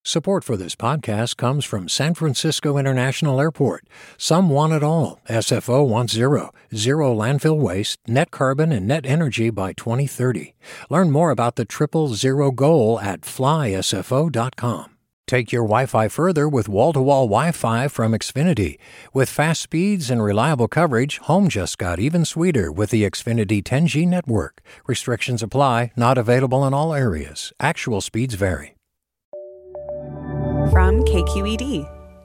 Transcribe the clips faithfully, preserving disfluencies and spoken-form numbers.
Support for this podcast comes from San Francisco International Airport. Some want it all. S F O wants zero. Zero landfill waste, net carbon, and net energy by twenty thirty. Learn more about the triple zero goal at fly S F O dot com. Take your Wi-Fi further with wall-to-wall Wi-Fi from Xfinity. With fast speeds and reliable coverage, home just got even sweeter with the Xfinity ten G network. Restrictions apply, not available in all areas. Actual speeds vary. From K Q E D.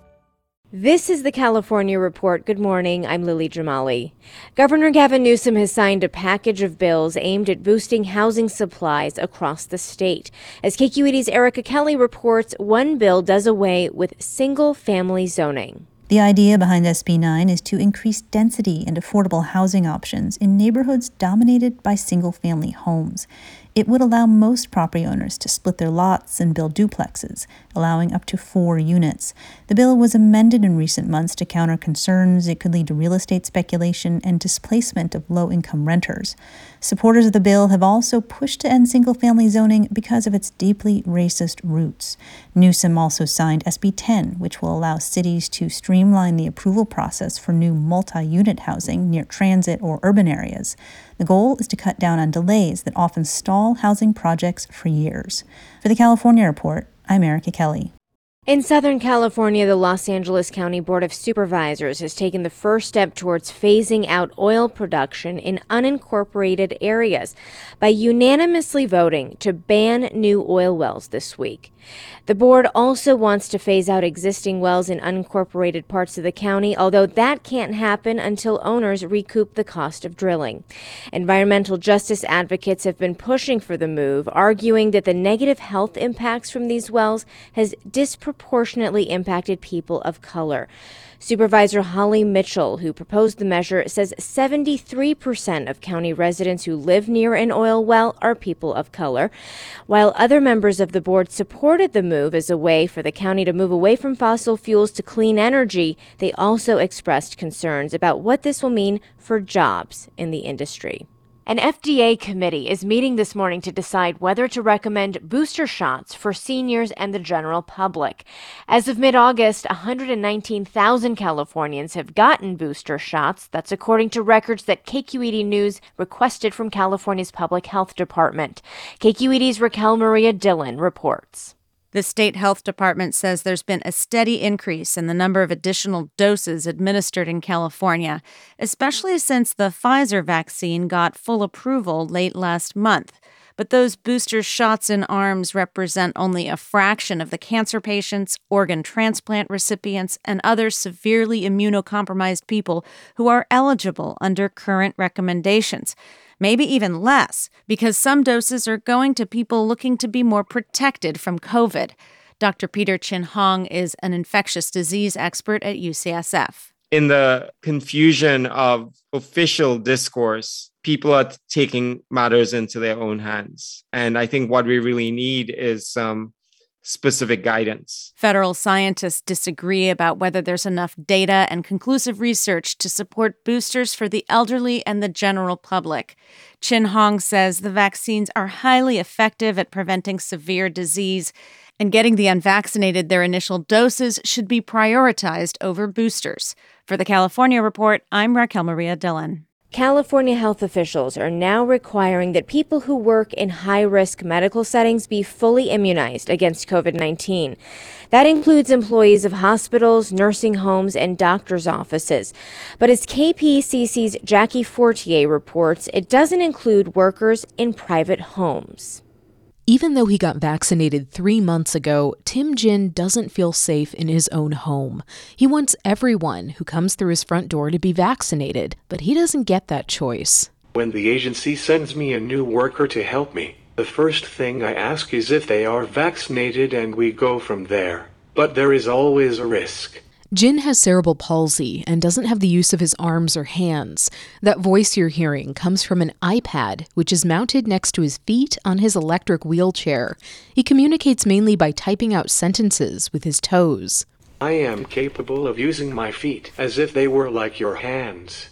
This is the California Report. Good morning. I'm Lily Jamali. Governor Gavin Newsom has signed a package of bills aimed at boosting housing supplies across the state. As K Q E D's Erica Kelly reports, one bill does away with single-family zoning. The idea behind S B nine is to increase density and affordable housing options in neighborhoods dominated by single-family homes. It would allow most property owners to split their lots and build duplexes, allowing up to four units. The bill was amended in recent months to counter concerns it could lead to real estate speculation and displacement of low-income renters. Supporters of the bill have also pushed to end single-family zoning because of its deeply racist roots. Newsom also signed S B ten, which will allow cities to streamline the approval process for new multi-unit housing near transit or urban areas. The goal is to cut down on delays that often stall housing projects for years. For the California Report, I'm Erica Kelly. In Southern California, the Los Angeles County Board of Supervisors has taken the first step towards phasing out oil production in unincorporated areas by unanimously voting to ban new oil wells this week. The board also wants to phase out existing wells in unincorporated parts of the county, although that can't happen until owners recoup the cost of drilling. Environmental justice advocates have been pushing for the move, arguing that the negative health impacts from these wells has disproportionately impacted people of color. Supervisor Holly Mitchell, who proposed the measure, says seventy-three percent of county residents who live near an oil well are people of color. While other members of the board supported the move as a way for the county to move away from fossil fuels to clean energy, they also expressed concerns about what this will mean for jobs in the industry. An F D A committee is meeting this morning to decide whether to recommend booster shots for seniors and the general public. As of mid-August, one hundred nineteen thousand Californians have gotten booster shots. That's according to records that K Q E D News requested from California's Public Health Department. K Q E D's Raquel Maria Dillon reports. The state health department says there's been a steady increase in the number of additional doses administered in California, especially since the Pfizer vaccine got full approval late last month. But those booster shots in arms represent only a fraction of the cancer patients, organ transplant recipients, and other severely immunocompromised people who are eligible under current recommendations. Maybe even less, because some doses are going to people looking to be more protected from COVID. Doctor Peter Chin Hong is an infectious disease expert at U C S F. In the confusion of official discourse, people are taking matters into their own hands. And I think what we really need is some specific guidance. Federal scientists disagree about whether there's enough data and conclusive research to support boosters for the elderly and the general public. Chin Hong says the vaccines are highly effective at preventing severe disease, and getting the unvaccinated their initial doses should be prioritized over boosters. For the California Report, I'm Raquel Maria Dillon. California health officials are now requiring that people who work in high-risk medical settings be fully immunized against COVID nineteen. That includes employees of hospitals, nursing homes, and doctors' offices. But as K P C C's Jackie Fortier reports, it doesn't include workers in private homes. Even though he got vaccinated three months ago, Tim Jin doesn't feel safe in his own home. He wants everyone who comes through his front door to be vaccinated, but he doesn't get that choice. When the agency sends me a new worker to help me, the first thing I ask is if they are vaccinated and we go from there. But there is always a risk. Jin has cerebral palsy and doesn't have the use of his arms or hands. That voice you're hearing comes from an iPad, which is mounted next to his feet on his electric wheelchair. He communicates mainly by typing out sentences with his toes. I am capable of using my feet as if they were like your hands.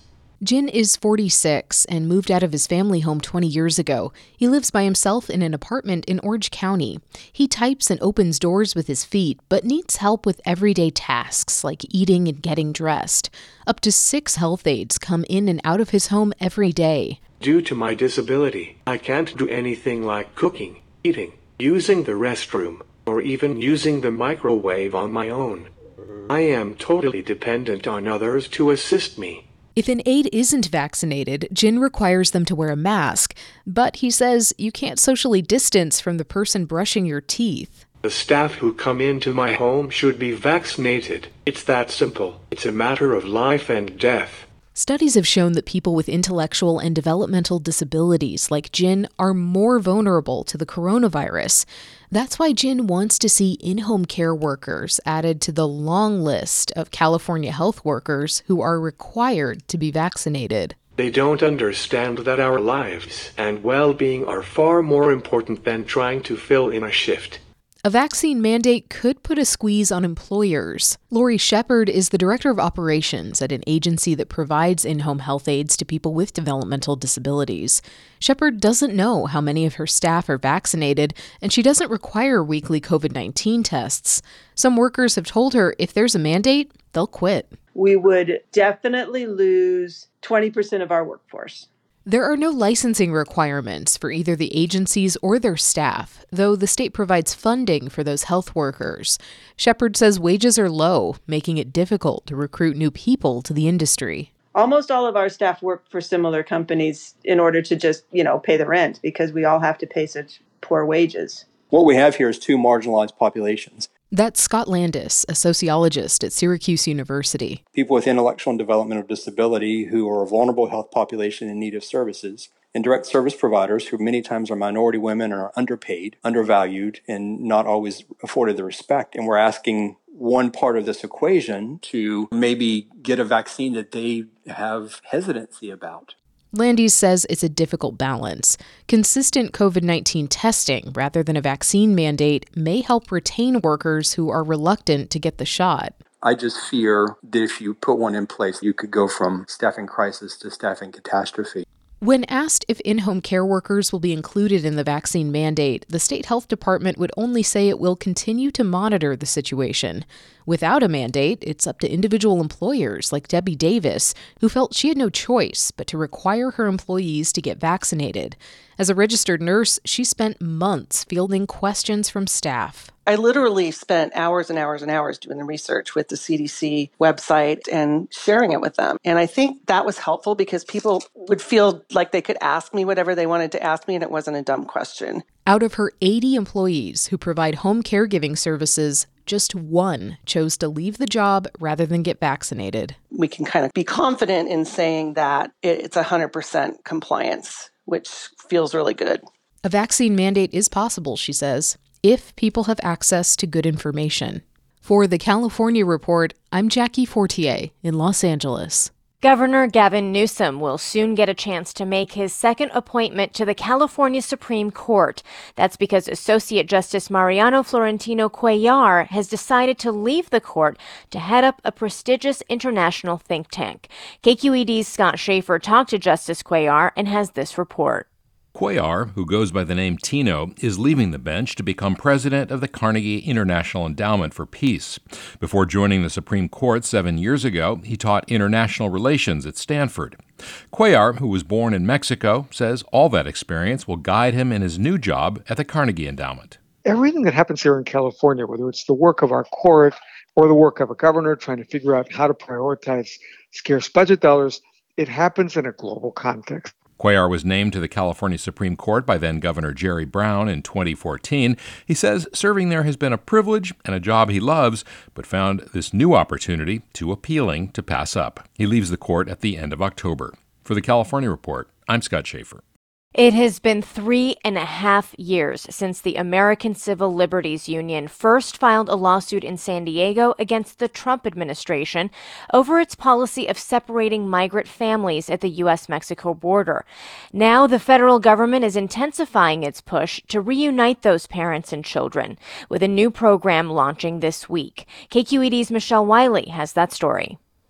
Jin is forty-six and moved out of his family home twenty years ago. He lives by himself in an apartment in Orange County. He types and opens doors with his feet, but needs help with everyday tasks like eating and getting dressed. Up to six health aides come in and out of his home every day. Due to my disability, I can't do anything like cooking, eating, using the restroom, or even using the microwave on my own. I am totally dependent on others to assist me. If an aide isn't vaccinated, Jin requires them to wear a mask, but he says you can't socially distance from the person brushing your teeth. The staff who come into my home should be vaccinated. It's that simple. It's a matter of life and death. Studies have shown that people with intellectual and developmental disabilities like Jin are more vulnerable to the coronavirus. That's why Jin wants to see in-home care workers added to the long list of California health workers who are required to be vaccinated. They don't understand that our lives and well-being are far more important than trying to fill in a shift. A vaccine mandate could put a squeeze on employers. Lori Shepard is the director of operations at an agency that provides in-home health aides to people with developmental disabilities. Shepard doesn't know how many of her staff are vaccinated, and she doesn't require weekly COVID nineteen tests. Some workers have told her if there's a mandate, they'll quit. We would definitely lose twenty percent of our workforce. There are no licensing requirements for either the agencies or their staff, though the state provides funding for those health workers. Shepard says wages are low, making it difficult to recruit new people to the industry. Almost all of our staff work for similar companies in order to just, you know, pay the rent because we all have to pay such poor wages. What we have here is two marginalized populations. That's Scott Landis, a sociologist at Syracuse University. People with intellectual and developmental disability who are a vulnerable health population in need of services, and direct service providers who many times are minority women and are underpaid, undervalued, and not always afforded the respect. And we're asking one part of this equation to maybe get a vaccine that they have hesitancy about. Landis says it's a difficult balance. Consistent COVID nineteen testing rather than a vaccine mandate may help retain workers who are reluctant to get the shot. I just fear that if you put one in place, you could go from staffing crisis to staffing catastrophe. When asked if in-home care workers will be included in the vaccine mandate, the state health department would only say it will continue to monitor the situation. Without a mandate, it's up to individual employers like Debbie Davis, who felt she had no choice but to require her employees to get vaccinated. As a registered nurse, she spent months fielding questions from staff. I literally spent hours and hours and hours doing the research with the C D C website and sharing it with them. And I think that was helpful because people would feel like they could ask me whatever they wanted to ask me, and it wasn't a dumb question. Out of her eighty employees who provide home caregiving services, just one chose to leave the job rather than get vaccinated. We can kind of be confident in saying that it's one hundred percent compliance, which feels really good. A vaccine mandate is possible, she says, if people have access to good information. For the California Report, I'm Jackie Fortier in Los Angeles. Governor Gavin Newsom will soon get a chance to make his second appointment to the California Supreme Court. That's because Associate Justice Mariano Florentino Cuellar has decided to leave the court to head up a prestigious international think tank. K Q E D's Scott Schaefer talked to Justice Cuellar and has this report. Cuellar, who goes by the name Tino, is leaving the bench to become president of the Carnegie International Endowment for Peace. Before joining the Supreme Court seven years ago, he taught international relations at Stanford. Cuellar, who was born in Mexico, says all that experience will guide him in his new job at the Carnegie Endowment. Everything that happens here in California, whether it's the work of our court or the work of a governor trying to figure out how to prioritize scarce budget dollars, it happens in a global context. Cuellar was named to the California Supreme Court by then-Governor Jerry Brown in twenty fourteen. He says serving there has been a privilege and a job he loves, but found this new opportunity too appealing to pass up. He leaves the court at the end of October. For the California Report, I'm Scott Schaefer. It has been three and a half years since the American Civil Liberties Union first filed a lawsuit in San Diego against the Trump administration over its policy of separating migrant families at the U S Mexico border. Now the federal government is intensifying its push to reunite those parents and children, with a new program launching this week. K Q E D's Michelle Wiley has that story.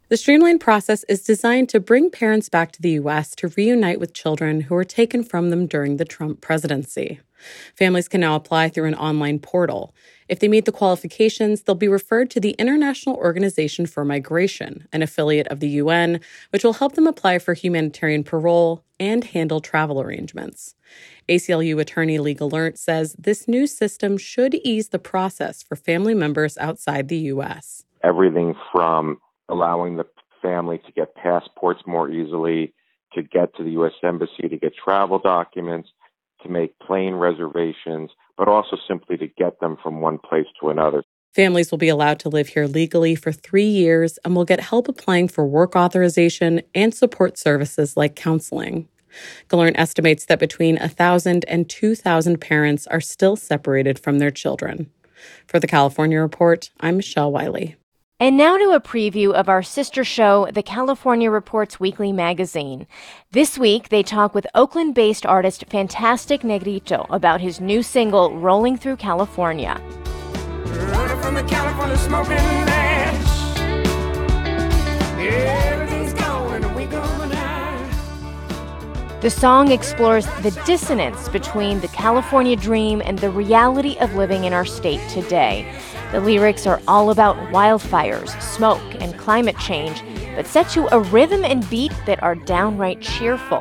The streamlined process is designed to bring parents back to the U S to reunite with children who were taken from them during the Trump presidency. Families can now apply through an online portal. If they meet the qualifications, they'll be referred to the International Organization for Migration, an affiliate of the U N, which will help them apply for humanitarian parole and handle travel arrangements. A C L U attorney Lee Gallant says this new system should ease the process for family members outside the U S. Everything from allowing the family to get passports more easily, to get to the U S Embassy, to get travel documents, to make plane reservations, but also simply to get them from one place to another. Families will be allowed to live here legally for three years and will get help applying for work authorization and support services like counseling. Gallant estimates that between one thousand and two thousand parents are still separated from their children. For the California Report, I'm Michelle Wiley. And now to a preview of our sister show, the California Reports Weekly Magazine. This week, they talk with Oakland-based artist Fantastic Negrito about his new single, Rolling Through California. Running from the California smoking ash. Everything's going and we going out. The song explores the dissonance between the California dream and the reality of living in our state today. The lyrics are all about wildfires, smoke, and climate change, but set to a rhythm and beat that are downright cheerful.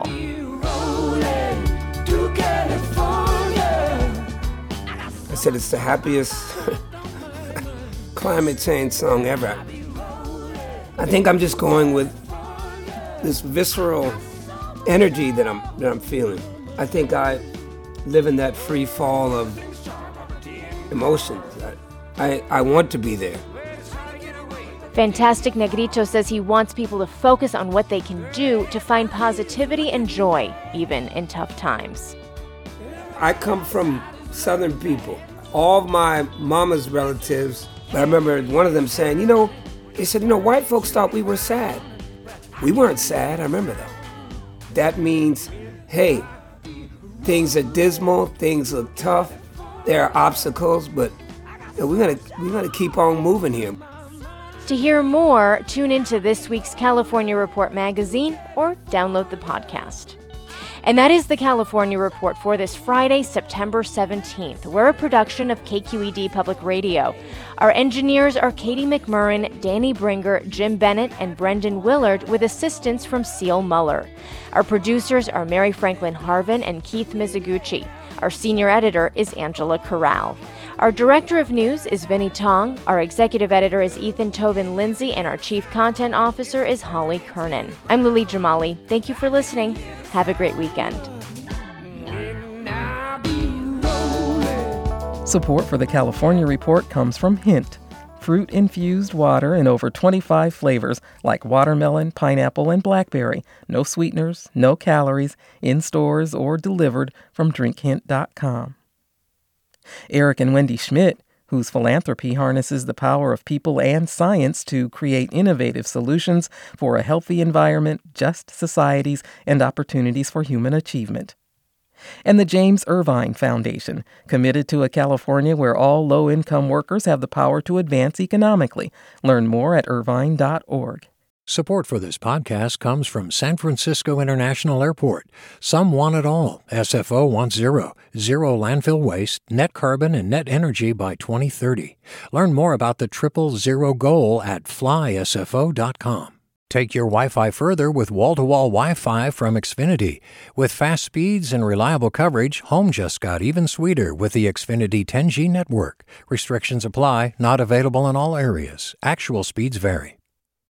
I said it's the happiest climate change song ever. I think I'm just going with this visceral energy that I'm that I'm feeling. I think I live in that free fall of emotions. I, I want to be there. Fantastic Negrito says he wants people to focus on what they can do to find positivity and joy, even in tough times. I come from Southern people. All of my mama's relatives, I remember one of them saying, you know, they said, you know, white folks thought we were sad. We weren't sad, I remember that. That means, hey, things are dismal, things look tough, there are obstacles, but we're gonna we're gonna keep on moving here. To hear more, tune into this week's California Report magazine or download the podcast. And that is the California Report for this Friday, September seventeenth. We're a production of K Q E D Public Radio. Our engineers are Katie McMurrin, Danny Bringer, Jim Bennett, and Brendan Willard, with assistance from Seal Muller. Our producers are Mary Franklin Harvin and Keith Mizuguchi. Our senior editor is Angela Corral. Our director of news is Vinnie Tong, our executive editor is Ethan Tobin Lindsay, and our chief content officer is Holly Kernan. I'm Lily Jamali. Thank you for listening. Have a great weekend. Support for the California Report comes from Hint, fruit-infused water in over twenty-five flavors like watermelon, pineapple, and blackberry. No sweeteners, no calories, in stores or delivered from drink hint dot com. Eric and Wendy Schmidt, whose philanthropy harnesses the power of people and science to create innovative solutions for a healthy environment, just societies, and opportunities for human achievement. And the James Irvine Foundation, committed to a California where all low-income workers have the power to advance economically. Learn more at irvine dot org. Support for this podcast comes from San Francisco International Airport. Some want it all. S F O wants zero. Zero landfill waste, net carbon, and net energy by twenty thirty. Learn more about the triple zero goal at fly S F O dot com. Take your Wi-Fi further with wall-to-wall Wi-Fi from Xfinity. With fast speeds and reliable coverage, home just got even sweeter with the Xfinity ten G network. Restrictions apply, not available in all areas. Actual speeds vary.